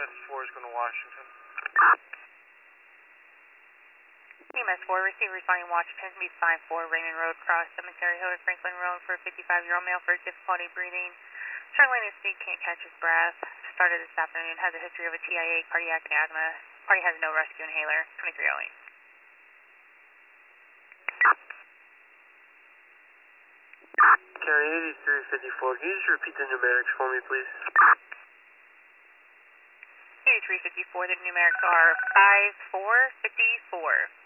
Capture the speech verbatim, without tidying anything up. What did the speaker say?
S four is going to Washington. E M S four, receive responding Washington, meets five four Raymond Road, cross Cemetery Hill and Franklin Road for a fifty-five-year-old male for difficulty breathing. Struggling to speak, can't catch his breath. Started this afternoon, has a history of a T I A, cardiac and asthma. Party has no rescue inhaler, twenty-three oh eight. County eighty-three fifty-four, can you just repeat the numerics for me, please? eighty-three fifty-four, the numerics are five four fifty-four.